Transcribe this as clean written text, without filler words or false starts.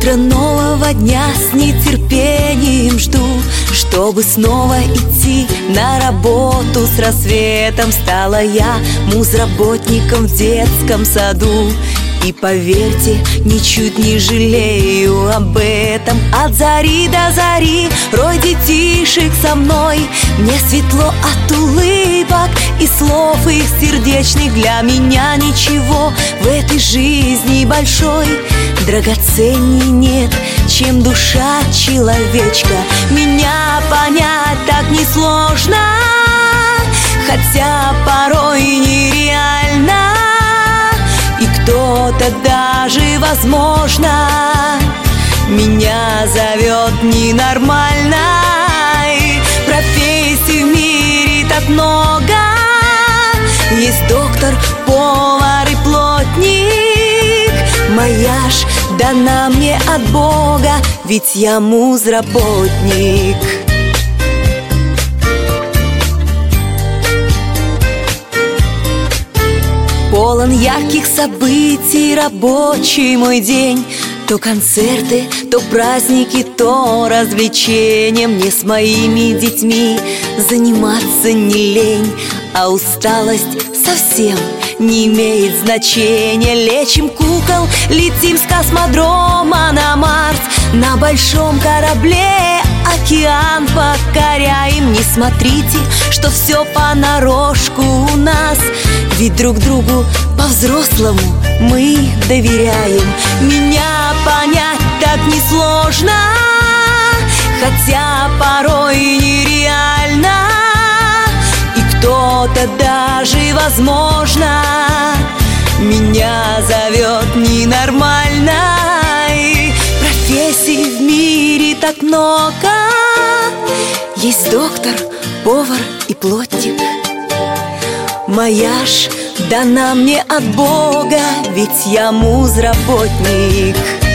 Утро нового дня с нетерпением жду, чтобы снова идти на работу. С рассветом стала я музработником в детском саду. И поверьте, ничуть не жалею об этом. От зари до зари рой детишек со мной. Мне светло от улыбок и слов их сердечных. Для меня ничего в этой жизни большой драгоценней нет, чем душа человечка. Меня понять так несложно, хотя порой нереально. И кто-то даже, возможно, меня зовет ненормальной. Профессий в мире так много. Есть доктор, повар и плотник. Моя ж дана мне от Бога, ведь я музработник. Полон ярких событий рабочий мой день. То концерты, то праздники, то развлечения. Мне с моими детьми заниматься не лень, а усталость совсем не имеет значения. Лечим кукол, летим с космодрома на Марс. На большом корабле океан покоряем. Не смотрите, что все понарошку у нас, ведь друг другу по-взрослому мы доверяем. Меня понять так несложно, хотя порой нереально. И кто-то даже, возможно, меня зовет ненормальной. Профессий в мире так много. Есть доктор, повар и плотник. Моя ж дана мне от Бога, ведь я музработник.